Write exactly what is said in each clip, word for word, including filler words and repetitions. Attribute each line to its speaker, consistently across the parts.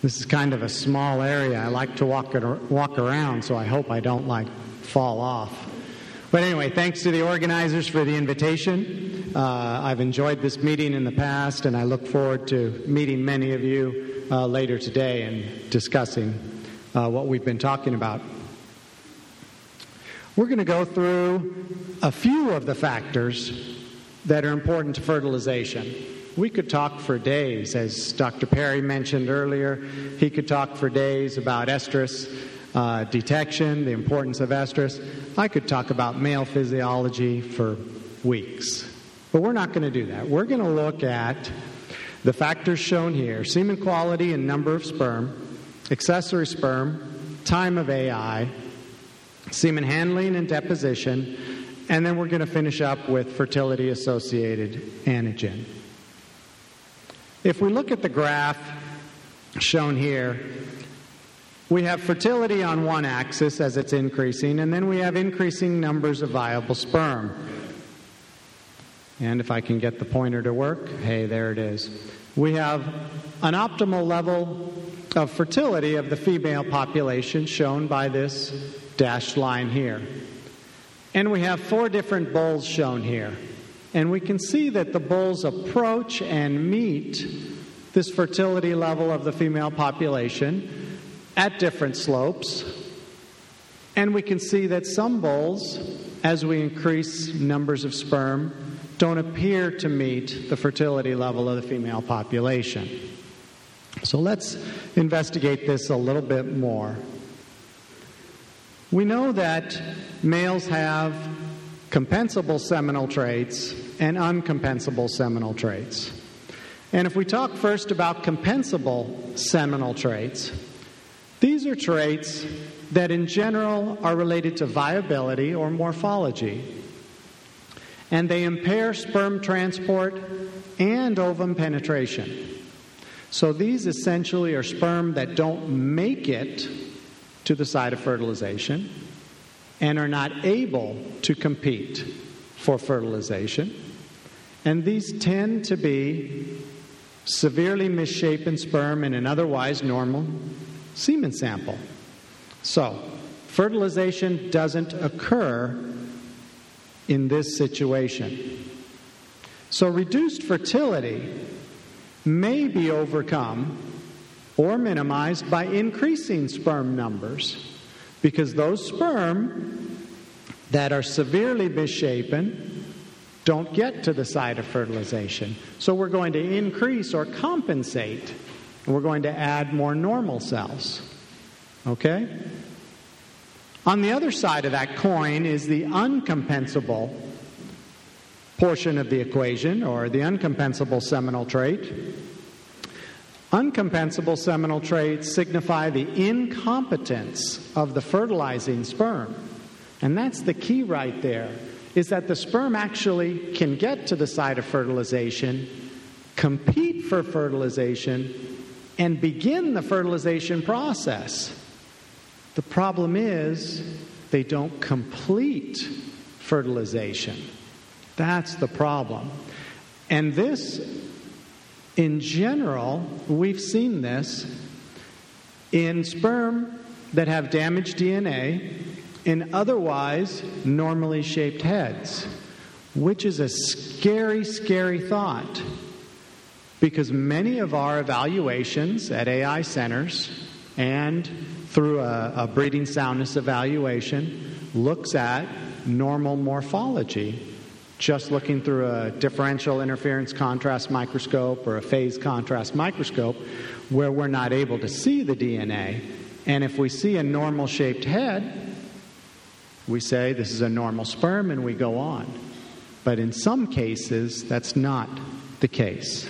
Speaker 1: This is kind of a small area. I like to walk it, walk around, so I hope I don't like fall off. But anyway, thanks to the organizers for the invitation. Uh, I've enjoyed this meeting in the past, and I look forward to meeting many of you uh, later today and discussing uh, what we've been talking about. We're going to go through a few of the factors that are important to fertilization. We could talk for days, as Doctor Perry mentioned earlier. He could talk for days about estrus uh, detection, the importance of estrus. I could talk about male physiology for weeks. But we're not going to do that. We're going to look at the factors shown here: semen quality and number of sperm, accessory sperm, time of A I, semen handling and deposition, and then we're going to finish up with fertility-associated antigen. If we look at the graph shown here, we have fertility on one axis as it's increasing, and then we have increasing numbers of viable sperm. And if I can get the pointer to work, hey, there it is. We have an optimal level of fertility of the female population shown by this dashed line here. And we have four different bulls shown here. And we can see that the bulls approach and meet this fertility level of the female population at different slopes. And we can see that some bulls, as we increase numbers of sperm, don't appear to meet the fertility level of the female population. So let's investigate this a little bit more. We know that males have compensable seminal traits and uncompensable seminal traits. And if we talk first about compensable seminal traits, these are traits that in general are related to viability or morphology. And they impair sperm transport and ovum penetration. So these essentially are sperm that don't make it to the site of fertilization and are not able to compete for fertilization. And these tend to be severely misshapen sperm in an otherwise normal semen sample. So, fertilization doesn't occur in this situation. So, reduced fertility may be overcome or minimized by increasing sperm numbers, because those sperm that are severely misshapen don't get to the site of fertilization. So we're going to increase or compensate, and we're going to add more normal cells. Okay? On the other side of that coin is the uncompensable portion of the equation, or the uncompensable seminal trait. Uncompensable seminal traits signify the incompetence of the fertilizing sperm. And that's the key right there, is that the sperm actually can get to the site of fertilization, compete for fertilization, and begin the fertilization process. The problem is they don't complete fertilization. That's the problem. And this, in general, we've seen this in sperm that have damaged D N A in otherwise normally shaped heads, which is a scary, scary thought, because many of our evaluations at A I centers and through a, a breeding soundness evaluation looks at normal morphology, just looking through a differential interference contrast microscope or a phase contrast microscope, where we're not able to see the D N A. And if we see a normal shaped head, we say this is a normal sperm and we go on. But in some cases, that's not the case.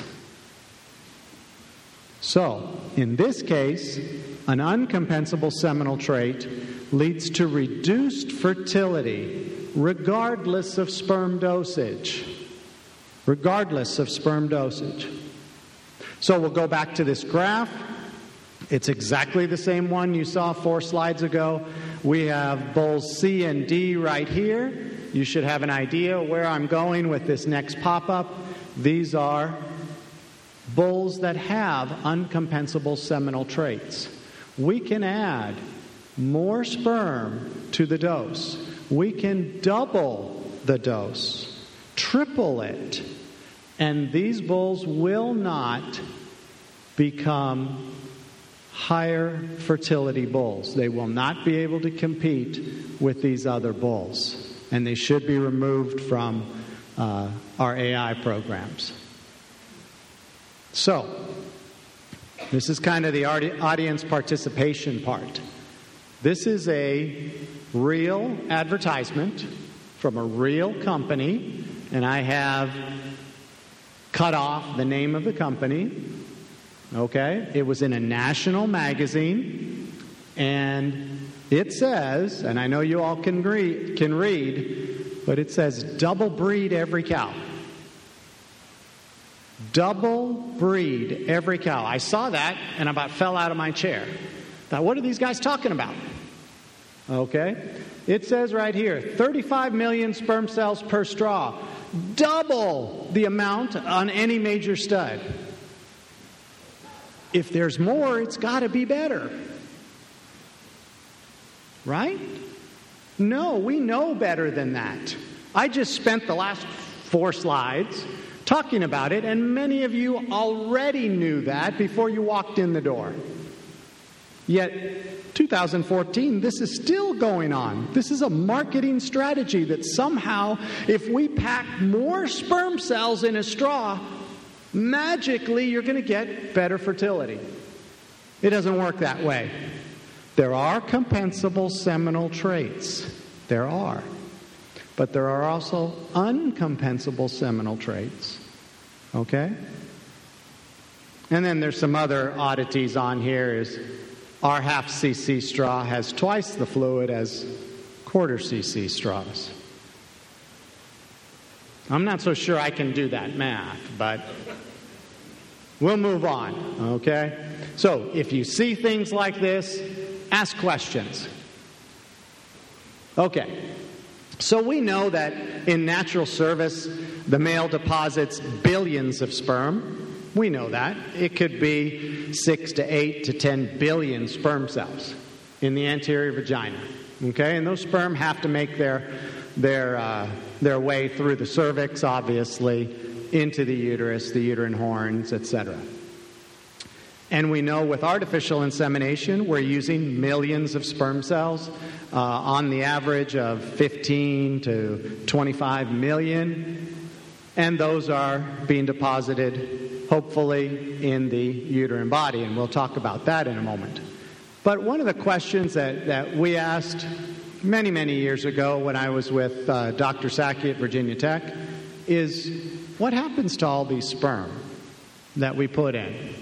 Speaker 1: So, in this case, an uncompensable seminal trait leads to reduced fertility regardless of sperm dosage. Regardless of sperm dosage. So we'll go back to this graph. It's exactly the same one you saw four slides ago. We have bulls C and D right here. You should have an idea where I'm going with this next pop-up. These are bulls that have uncompensable seminal traits. We can add more sperm to the dose. We can double the dose, triple it, and these bulls will not become higher fertility bulls. They will not be able to compete with these other bulls, and they should be removed from uh, our A I programs. So, this is kind of the audience participation part. This is a real advertisement from a real company, and I have cut off the name of the company. Okay? It was in a national magazine, and it says, and I know you all can read, can read, but it says double breed every cow. Double breed every cow. I saw that and I about fell out of my chair. Thought, what are these guys talking about? Okay? It says right here, thirty-five million sperm cells per straw. Double the amount on any major stud. If there's more, it's got to be better. Right? No, we know better than that. I just spent the last four slides talking about it, and many of you already knew that before you walked in the door. Yet, two thousand fourteen, this is still going on. This is a marketing strategy that somehow, if we pack more sperm cells in a straw, magically you're going to get better fertility. It doesn't work that way. There are compensable seminal traits. There are. But there are also uncompensable seminal traits. Okay? And then there's some other oddities on here. Is our half C C straw has twice the fluid as quarter C C straws. I'm not so sure I can do that math, but we'll move on, okay? So if you see things like this, ask questions. Okay. So we know that in natural service, the male deposits billions of sperm. We know that. It could be six to eight to ten billion sperm cells in the anterior vagina. Okay? And those sperm have to make their their uh, their way through the cervix, obviously, into the uterus, the uterine horns, et cetera. And we know with artificial insemination, we're using millions of sperm cells, uh, on the average of fifteen to twenty-five million. And those are being deposited, hopefully, in the uterine body. And we'll talk about that in a moment. But one of the questions that, that we asked many, many years ago when I was with uh, Doctor Sacchi at Virginia Tech is, what happens to all these sperm that we put in?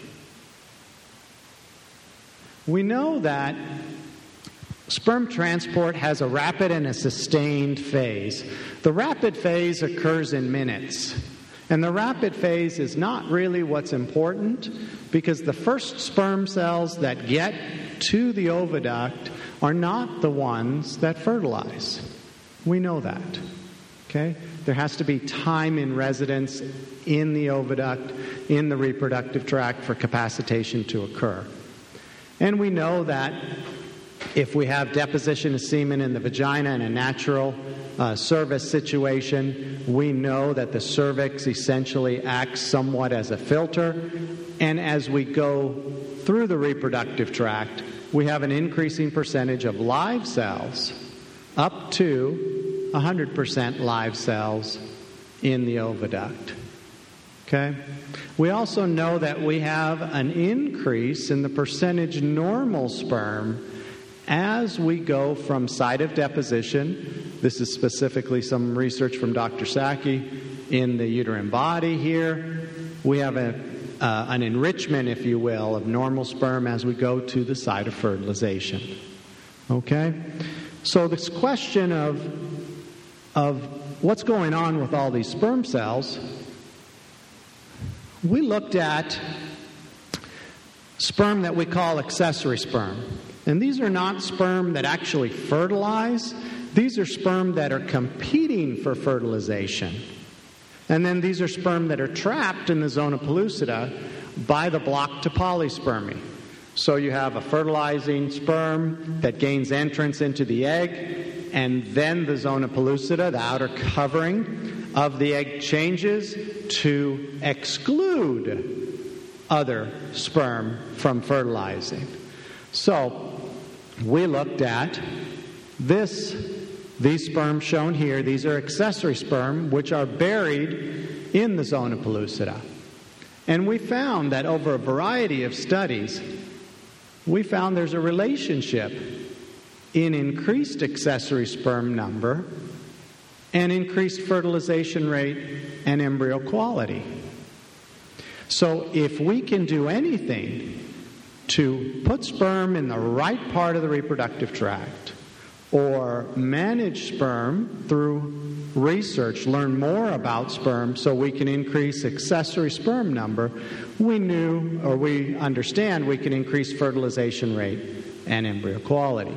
Speaker 1: We know that sperm transport has a rapid and a sustained phase. The rapid phase occurs in minutes. And the rapid phase is not really what's important, because the first sperm cells that get to the oviduct are not the ones that fertilize. We know that. Okay? There has to be time in residence in the oviduct, in the reproductive tract, for capacitation to occur. And we know that if we have deposition of semen in the vagina in a natural uh, service situation, we know that the cervix essentially acts somewhat as a filter. And as we go through the reproductive tract, we have an increasing percentage of live cells, up to one hundred percent live cells in the oviduct. Okay? We also know that we have an increase in the percentage normal sperm as we go from site of deposition. This is specifically some research from Doctor Sacchi in the uterine body here. We have a, uh, an enrichment, if you will, of normal sperm as we go to the site of fertilization. Okay? So this question of, of what's going on with all these sperm cells, we looked at sperm that we call accessory sperm. And these are not sperm that actually fertilize. These are sperm that are competing for fertilization. And then these are sperm that are trapped in the zona pellucida by the block to polyspermy. So you have a fertilizing sperm that gains entrance into the egg, and then the zona pellucida, the outer covering of the egg, changes to exclude other sperm from fertilizing. So we looked at this, these sperm shown here. These are accessory sperm, which are buried in the zona pellucida. And we found that over a variety of studies, we found there's a relationship in increased accessory sperm number and increased fertilization rate and embryo quality. So if we can do anything to put sperm in the right part of the reproductive tract, or manage sperm through research, learn more about sperm so we can increase accessory sperm number, we knew, or we understand, we can increase fertilization rate and embryo quality.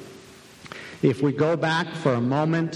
Speaker 1: If we go back for a moment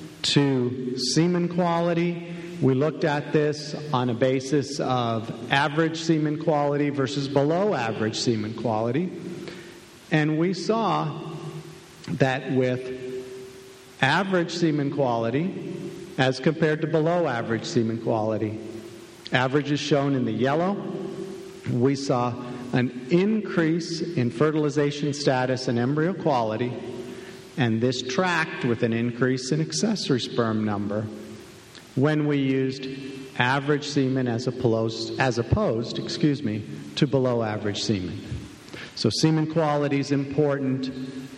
Speaker 1: to semen quality, we looked at this on a basis of average semen quality versus below average semen quality, and we saw that with average semen quality as compared to below average semen quality, average is shown in the yellow, we saw an increase in fertilization status and embryo quality, and this tracked with an increase in accessory sperm number when we used average semen as opposed, as opposed, excuse me, to below average semen. So semen quality is important.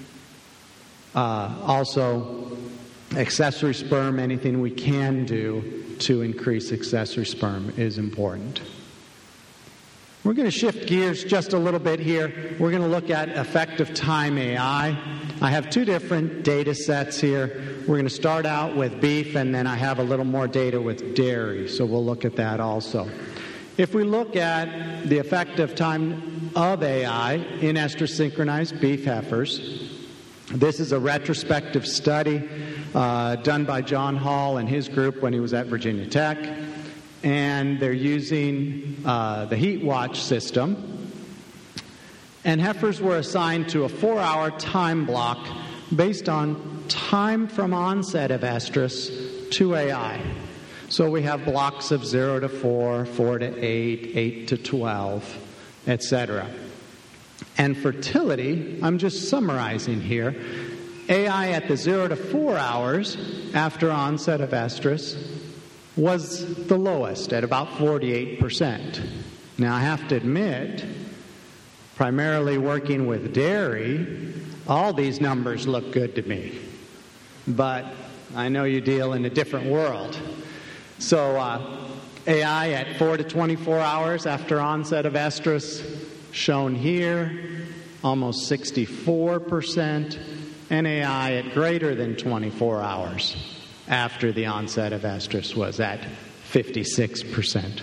Speaker 1: Uh, also, accessory sperm, anything we can do to increase accessory sperm is important. We're going to shift gears just a little bit here. We're going to look at effective time A I. I have two different data sets here. We're going to start out with beef, and then I have a little more data with dairy, so we'll look at that also. If we look at the effective time of A I in estrus-synchronized beef heifers, this is a retrospective study uh, done by John Hall and his group when he was at Virginia Tech. And they're using uh, the Heat Watch system. And heifers were assigned to a four-hour time block based on time from onset of estrus to A I. So we have blocks of zero to four, four to eight, eight to twelve, et cetera. And fertility, I'm just summarizing here, A I at the zero to four hours after onset of estrus was the lowest at about forty-eight percent. Now I have to admit, primarily working with dairy, all these numbers look good to me. But I know you deal in a different world. So uh, A I at four to twenty-four hours after onset of estrus, shown here, almost sixty-four percent, and A I at greater than twenty-four hours after the onset of estrus was at fifty-six percent.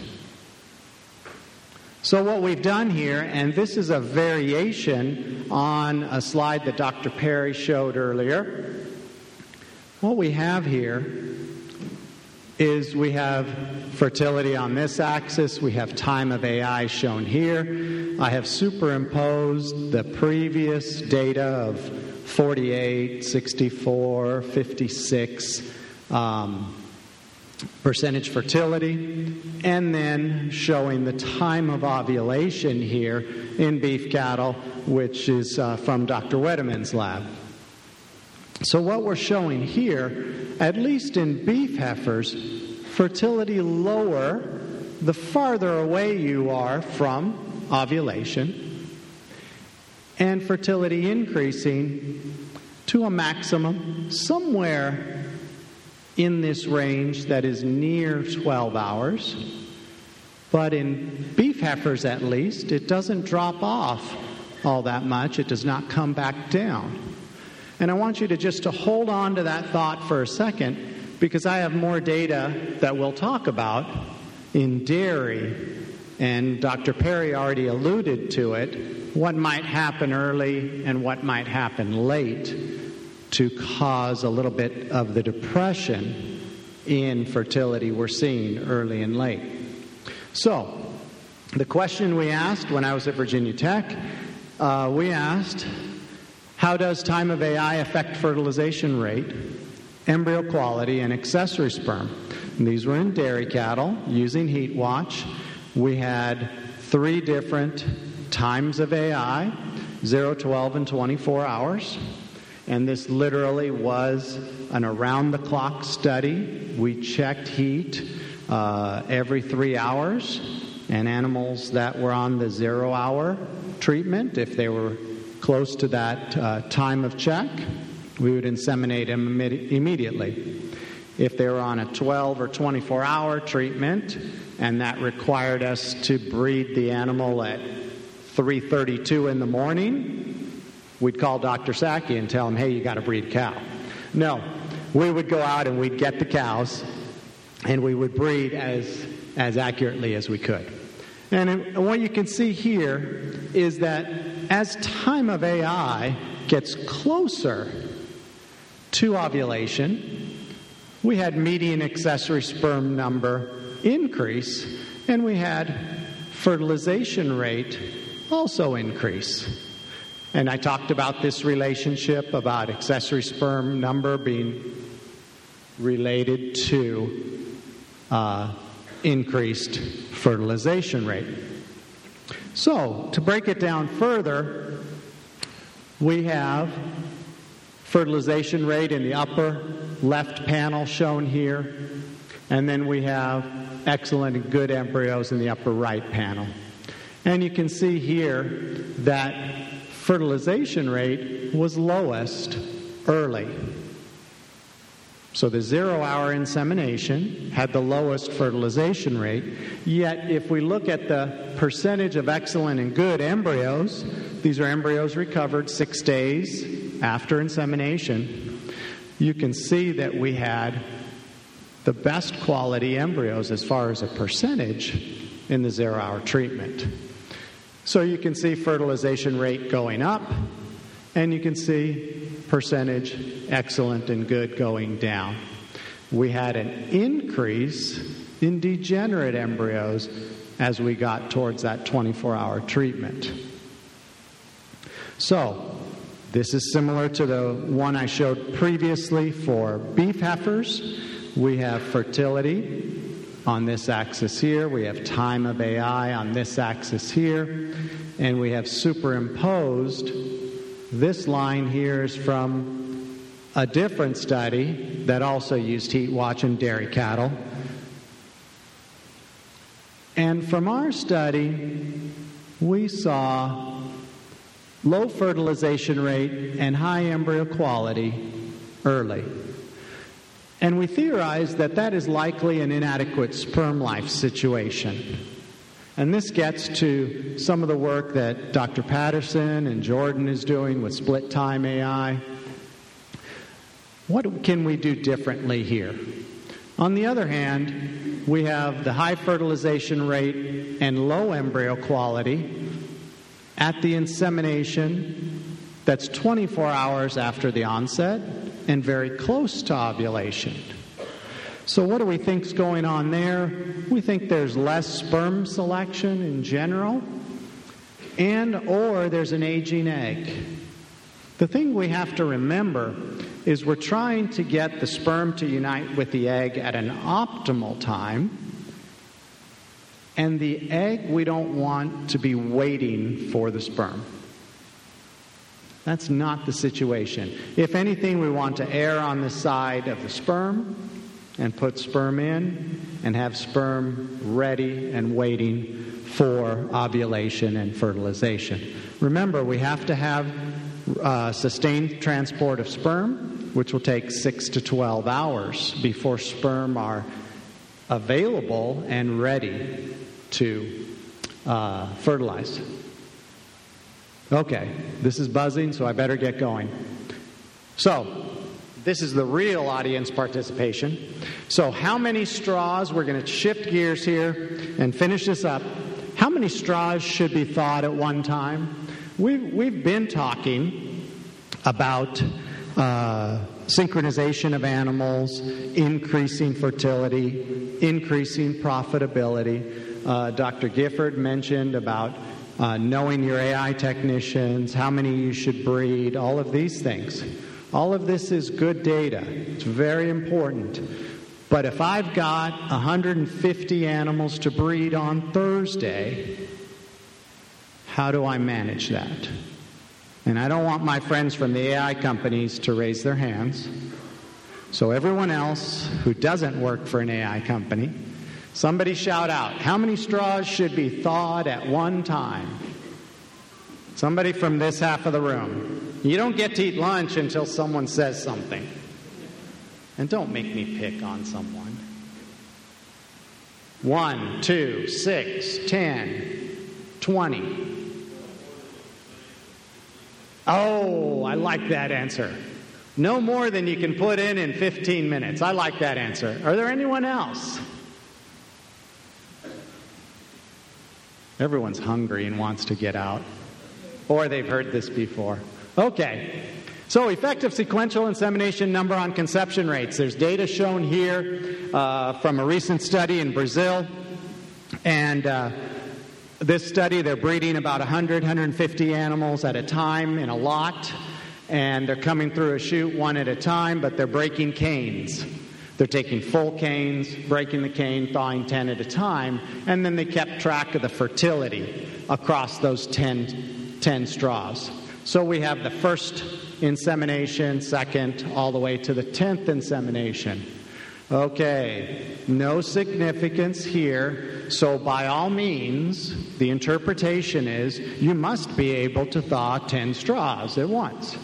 Speaker 1: So what we've done here, and this is a variation on a slide that Doctor Perry showed earlier, what we have here is we have fertility on this axis, we have time of A I shown here. I have superimposed the previous data of forty-eight, sixty-four, fifty-six um, percentage fertility, and then showing the time of ovulation here in beef cattle, which is uh, from Doctor Wedemann's lab. So what we're showing here, at least in beef heifers, fertility lower the farther away you are from ovulation, and fertility increasing to a maximum somewhere in this range that is near twelve hours. But in beef heifers, at least, it doesn't drop off all that much. It does not come back down. And I want you to just to hold on to that thought for a second, because I have more data that we'll talk about in dairy, and Doctor Perry already alluded to it, what might happen early and what might happen late to cause a little bit of the depression in fertility we're seeing early and late. So, The question we asked when I was at Virginia Tech, uh, we asked, how does time of A I affect fertilization rate, embryo quality, and accessory sperm? And these were in dairy cattle using HeatWatch. We had three different times of A I, zero, twelve, and twenty-four hours. And this literally was an around-the-clock study. We checked heat uh, every three hours. And animals that were on the zero-hour treatment, if they were close to that uh, time of check, we would inseminate them imme- immediately. If they were on a twelve or twenty-four hour treatment, and that required us to breed the animal at three thirty-two in the morning, we'd call Doctor Sacchi and tell him, hey, you got to breed a cow. No, we would go out and we'd get the cows, and we would breed as, as accurately as we could. And, it, and what you can see here is that as time of A I gets closer to ovulation, we had median accessory sperm number increase, and we had fertilization rate also increase. And I talked about this relationship about accessory sperm number being related to uh, increased fertilization rate. So, to break it down further, we have fertilization rate in the upper left panel shown here, and then we have excellent and good embryos in the upper right panel. And you can see here that fertilization rate was lowest early. So the zero-hour insemination had the lowest fertilization rate, yet if we look at the percentage of excellent and good embryos, these are embryos recovered six days after insemination, you can see that we had the best quality embryos as far as a percentage in the zero-hour treatment. So you can see fertilization rate going up, and you can see percentage excellent and good going down. We had an increase in degenerate embryos as we got towards that twenty-four hour treatment. So, this is similar to the one I showed previously for beef heifers. We have fertility on this axis here. We have time of A I on this axis here. And we have superimposed, this line here is from a different study that also used HeatWatch in dairy cattle. And from our study, we saw low fertilization rate and high embryo quality early. And we theorized that that is likely an inadequate sperm life situation. And this gets to some of the work that Doctor Patterson and Jordan is doing with split time A I. What can we do differently here? On the other hand, we have the high fertilization rate and low embryo quality at the insemination that's twenty-four hours after the onset and very close to ovulation. So what do we think is going on there? We think there's less sperm selection in general, and or there's an aging egg. The thing we have to remember is we're trying to get the sperm to unite with the egg at an optimal time, and the egg we don't want to be waiting for the sperm. That's not the situation. If anything, we want to err on the side of the sperm and put sperm in and have sperm ready and waiting for ovulation and fertilization. Remember, we have to have uh, sustained transport of sperm, which will take six to twelve hours before sperm are available and ready to uh, fertilize. Okay, this is buzzing, so I better get going. So, this is the real audience participation. So how many straws, we're going to shift gears here and finish this up. How many straws should be thawed at one time? We've, we've been talking about uh, synchronization of animals, increasing fertility, increasing profitability. uh, Doctor Gifford mentioned about uh, knowing your A I technicians, how many you should breed, all of these things. All of this is good data. It's very important. But if I've got one hundred fifty animals to breed on Thursday, how do I manage that? And I don't want my friends from the A I companies to raise their hands. So everyone else who doesn't work for an A I company, somebody shout out, how many straws should be thawed at one time? Somebody from this half of the room. You don't get to eat lunch until someone says something. And don't make me pick on someone. One, two, six, ten, twenty. Oh, I like that answer. No more than you can put in in fifteen minutes. I like that answer. Are there anyone else? Everyone's hungry and wants to get out. Or they've heard this before. Okay. So effective sequential insemination number on conception rates. There's data shown here uh, from a recent study in Brazil. And uh, this study, they're breeding about one hundred, one hundred fifty animals at a time in a lot. And they're coming through a chute one at a time, but they're breaking canes. They're taking full canes, breaking the cane, thawing ten at a time, and then they kept track of the fertility across those ten, ten straws. So we have the first insemination, second, all the way to the tenth insemination. Okay, no significance here. So by all means, the interpretation is you must be able to thaw ten straws at once.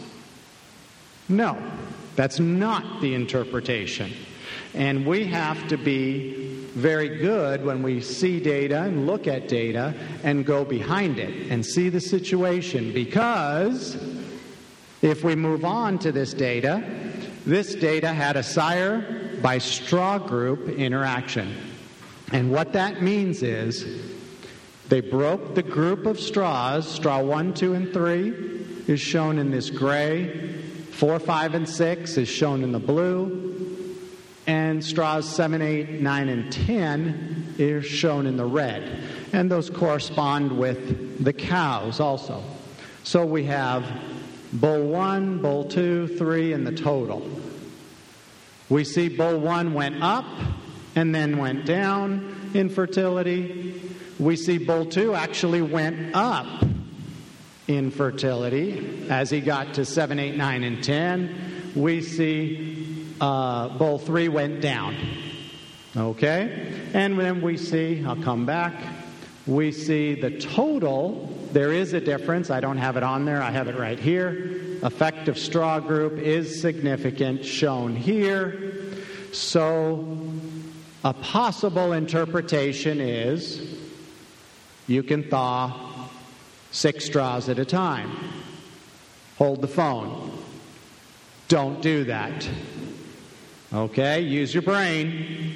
Speaker 1: No, that's not the interpretation. And we have to be very good when we see data and look at data and go behind it and see the situation, because if we move on to this data, this data had a sire by straw group interaction. And what that means is they broke the group of straws. Straw one, two, and three is shown in this gray. Four, five, and six is shown in the blue. And straws seven, eight, nine, and ten is shown in the red. And those correspond with the cows also. So we have bull one, bull two, three, and the total. We see bull one went up and then went down in fertility. We see bull two actually went up in fertility as he got to seven, eight, nine, and ten. We see uh, bull three went down. Okay? And then we see, I'll come back, we see the total. There is a difference. I don't have it on there. I have it right here. Effective straw group is significant, shown here. So a possible interpretation is you can thaw six straws at a time. Hold the phone. Don't do that. Okay? Use your brain.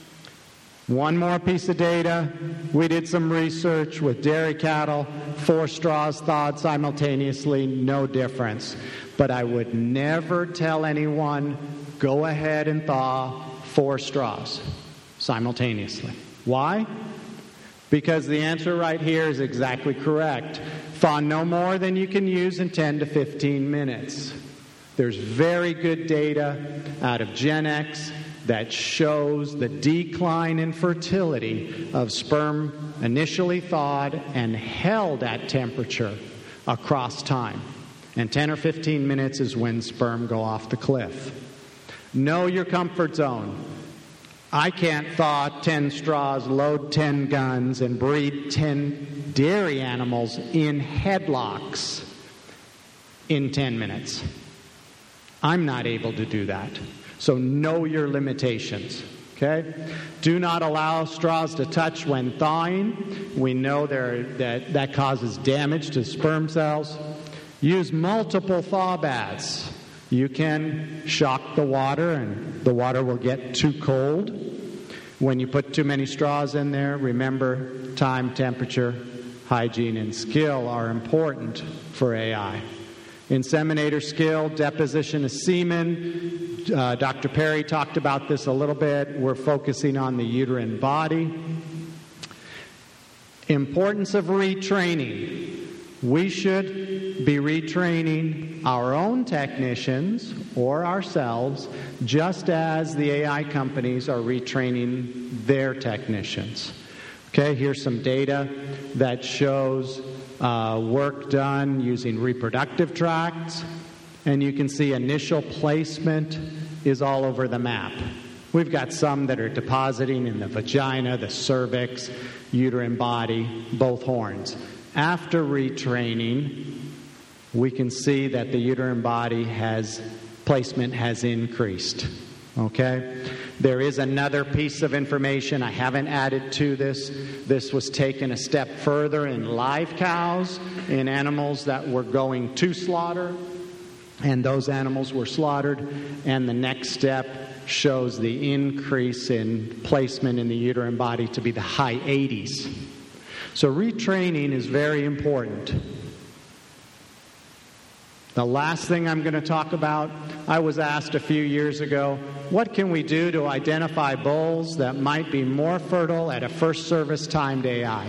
Speaker 1: One more piece of data. We did some research with dairy cattle. Four straws thawed simultaneously, no difference. But I would never tell anyone, go ahead and thaw four straws simultaneously. Why? Because the answer right here is exactly correct. Thaw no more than you can use in ten to fifteen minutes. There's very good data out of GenX that shows the decline in fertility of sperm initially thawed and held at temperature across time. And ten or fifteen minutes is when sperm go off the cliff. Know your comfort zone. I can't thaw ten straws, load ten guns, and breed ten dairy animals in headlocks in ten minutes. I'm not able to do that. So know your limitations, okay? Do not allow straws to touch when thawing. We know there that that causes damage to sperm cells. Use multiple thaw baths. You can shock the water and the water will get too cold. When you put too many straws in there, remember time, temperature, hygiene, and skill are important for A I. Inseminator skill, deposition of semen. Uh, Doctor Perry talked about this a little bit. We're focusing on the uterine body. Importance of retraining. We should be retraining our own technicians or ourselves just as the A I companies are retraining their technicians. Okay, here's some data that shows uh, work done using reproductive tracts, and you can see initial placement is all over the map. We've got some that are depositing in the vagina, the cervix, uterine body, both horns. After retraining, we can see that the uterine body has, placement has increased. Okay? There is another piece of information I haven't added to this. This was taken a step further in live cows, in animals that were going to slaughter, and those animals were slaughtered, and the next step shows the increase in placement in the uterine body to be the high eighties. So retraining is very important. The last thing I'm going to talk about, I was asked a few years ago, what can we do to identify bulls that might be more fertile at a first service timed A I?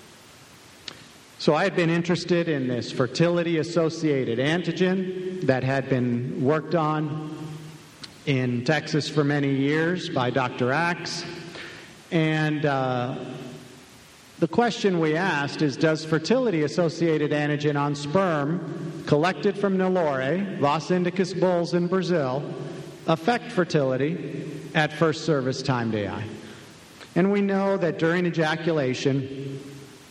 Speaker 1: So I had been interested in this fertility-associated antigen that had been worked on in Texas for many years by Doctor Axe. And uh, the question we asked is, does fertility-associated antigen on sperm collected from Nelore, Los Indicus bulls in Brazil, affect fertility at first service timed A I? And we know that during ejaculation,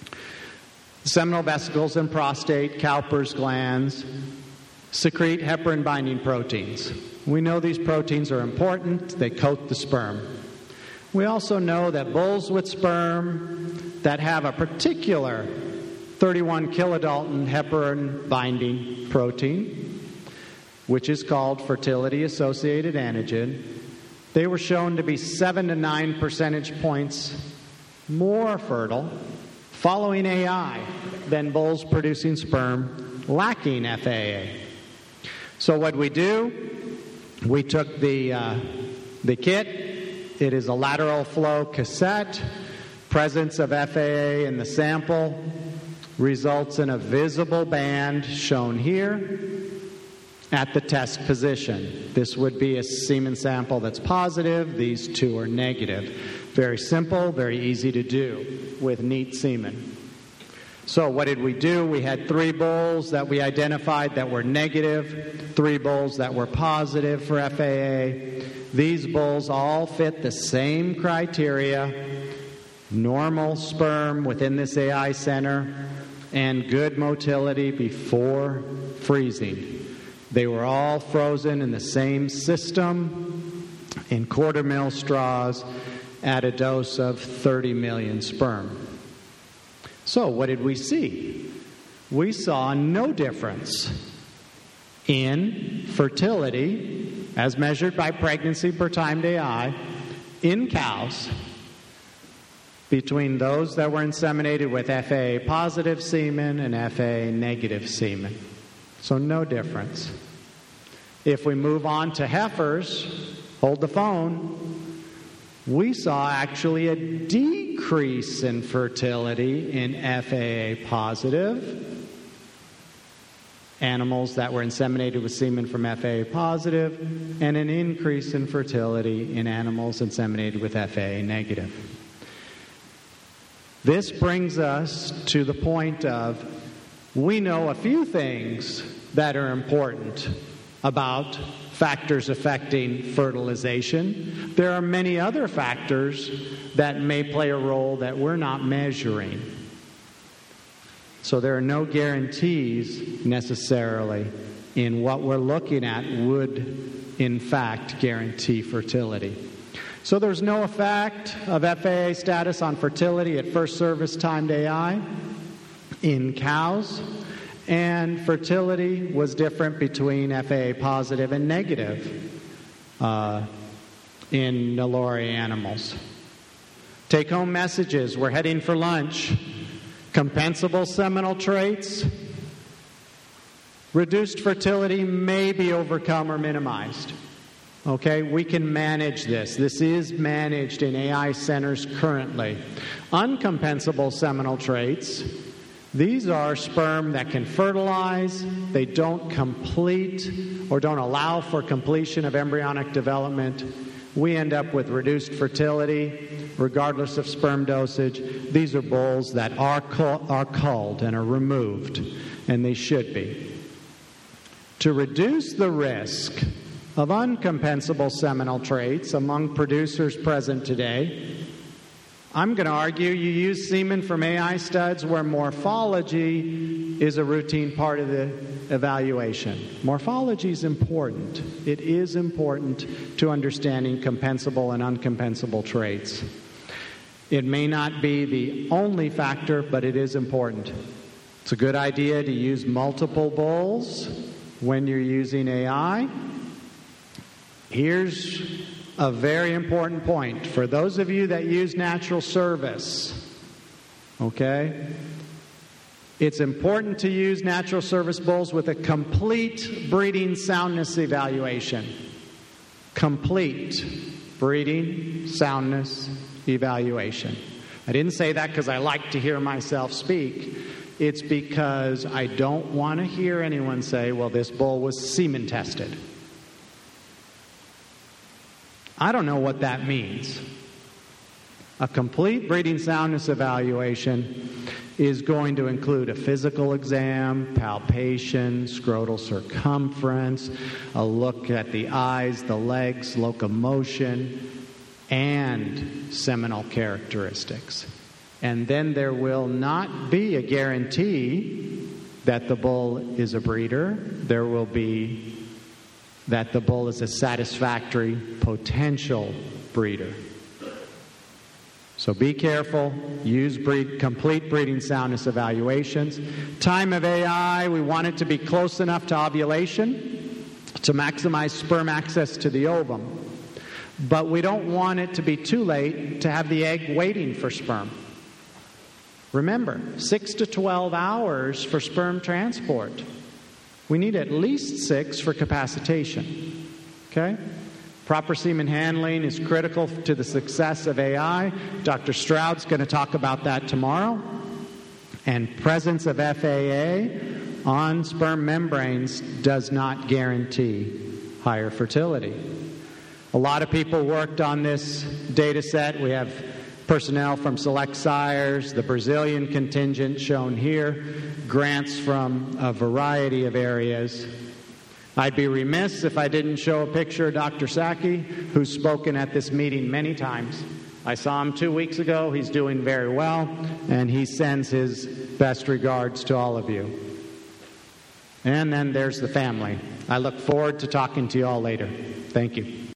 Speaker 1: seminal vesicles and prostate, Cowper's glands, secrete heparin-binding proteins. We know these proteins are important. They coat the sperm. We also know that bulls with sperm that have a particular thirty-one kilodalton heparin-binding protein, which is called fertility-associated antigen, they were shown to be seven to nine percentage points more fertile following A I than bulls producing sperm lacking F A A. So what we do, we took the, uh, the kit. It is a lateral flow cassette. Presence of F A A in the sample results in a visible band shown here at the test position. This would be a semen sample that's positive. These two are negative. Very simple, very easy to do with neat semen. So what did we do? We had three bulls that we identified that were negative, three bulls that were positive for F A A. These bulls all fit the same criteria: normal sperm within this A I center and good motility before freezing. They were all frozen in the same system in quarter mil straws at a dose of thirty million sperm. So what did we see? We saw no difference in fertility as measured by pregnancy per timed A I in cows between those that were inseminated with F A A positive semen and F A A negative semen. So no difference. If we move on to heifers, hold the phone, we saw actually a decrease in fertility in F A A positive animals that were inseminated with semen from F A A positive, and an increase in fertility in animals inseminated with F A A negative. This brings us to the point of, we know a few things that are important about factors affecting fertilization. There are many other factors that may play a role that we're not measuring. So there are no guarantees necessarily in what we're looking at would in fact guarantee fertility. So there's no effect of F A A status on fertility at first service timed A I in cows, and fertility was different between F A A positive and negative uh, in Nelore animals. Take-home messages: we're heading for lunch. Compensable seminal traits. Reduced fertility may be overcome or minimized. Okay, we can manage this. This is managed in A I centers currently. Uncompensable seminal traits, these are sperm that can fertilize, they don't complete or don't allow for completion of embryonic development. We end up with reduced fertility, regardless of sperm dosage. These are bulls that are, cull- are culled and are removed, and they should be. To reduce the risk of uncompensable seminal traits among producers present today, I'm going to argue you use semen from A I studs where morphology is a routine part of the evaluation. Morphology is important. It is important to understanding compensable and uncompensable traits. It may not be the only factor, but it is important. It's a good idea to use multiple bulls when you're using A I. Here's a very important point. For those of you that use natural service, okay, it's important to use natural service bulls with a complete breeding soundness evaluation. Complete breeding soundness evaluation. I didn't say that because I like to hear myself speak. It's because I don't want to hear anyone say, well, this bull was semen tested. I don't know what that means. A complete breeding soundness evaluation is going to include a physical exam, palpation, scrotal circumference, a look at the eyes, the legs, locomotion, and seminal characteristics. And then there will not be a guarantee that the bull is a breeder. There will be that the bull is a satisfactory potential breeder. So be careful. Use breed, complete breeding soundness evaluations. Time of A I, we want it to be close enough to ovulation to maximize sperm access to the ovum. But we don't want it to be too late to have the egg waiting for sperm. Remember, six to twelve hours for sperm transport. We need at least six for capacitation. Okay? Proper semen handling is critical to the success of A I. Doctor Stroud's going to talk about that tomorrow. And presence of F A A on sperm membranes does not guarantee higher fertility. A lot of people worked on this data set. We have personnel from Select Sires, the Brazilian contingent shown here, grants from a variety of areas. I'd be remiss if I didn't show a picture of Doctor Saki, who's spoken at this meeting many times. I saw him two weeks ago. He's doing very well, and he sends his best regards to all of you. And then there's the family. I look forward to talking to you all later. Thank you.